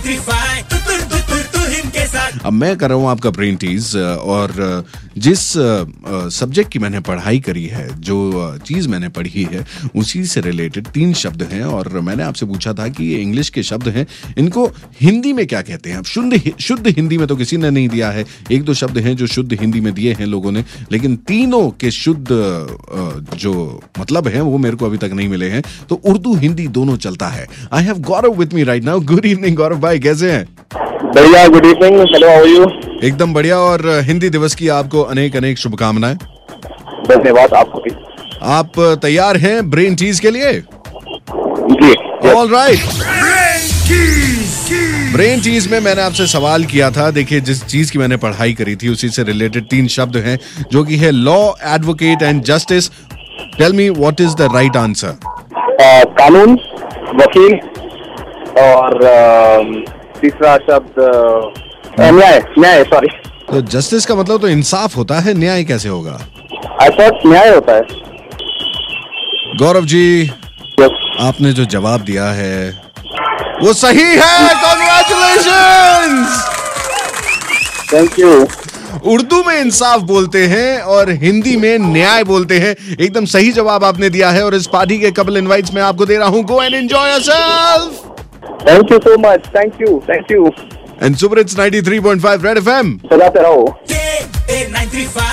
अब मैं कर रहा हूँ आपका ब्रेन टीज और जिस सब्जेक्ट की मैंने पढ़ाई करी है, जो चीज मैंने पढ़ी है, उसी से रिलेटेड 3 शब्द हैं और मैंने आपसे पूछा था कि ये इंग्लिश के शब्द हैं, इनको हिंदी में क्या कहते हैं। अब शुद्ध हिंदी में तो किसी ने नहीं दिया है, 1-2 शब्द हैं जो शुद्ध हिंदी में दिए हैं लोगों ने, लेकिन तीनों के शुद्ध जो मतलब है वो मेरे को अभी तक नहीं मिले हैं। तो उर्दू हिंदी दोनों चलता है। I have Gaurav with me right now. Good evening Gaurav भाई, कैसे हैं? बढ़िया, good evening, hello, how are you? एकदम बढ़िया और हिंदी दिवस की आपको अनेक अनेक शुभकामनाएं। धन्यवाद आपको भी। आप तैयार हैं ब्रेन टीज के लिए? जी। All right. ब्रेन टीज में मैंने आपसे सवाल किया था, देखिए जिस चीज की मैंने पढ़ाई करी थी उसी से रिलेटेड 3 शब्द हैं जो कि है law, advocate and justice. Tell me what is the right answer? कानून, वकील और तीसरा शब्द न्याय सॉरी। तो जस्टिस का मतलब तो इंसाफ होता है, न्याय कैसे होगा? आई थॉट न्याय होता है। गौरव जी, yes. आपने जो जवाब दिया है वो सही है। कांग्रेचुलेशंस। Thank you. उर्दू में इंसाफ बोलते हैं और हिंदी में न्याय बोलते हैं। एकदम सही जवाब आपने दिया है और इस पार्टी के कपल इनवाइट्स मैं आपको दे रहा हूं। Go and enjoy yourself. Thank you so much, thank you. And super hits 93.5 red FM चलाते रहो। 95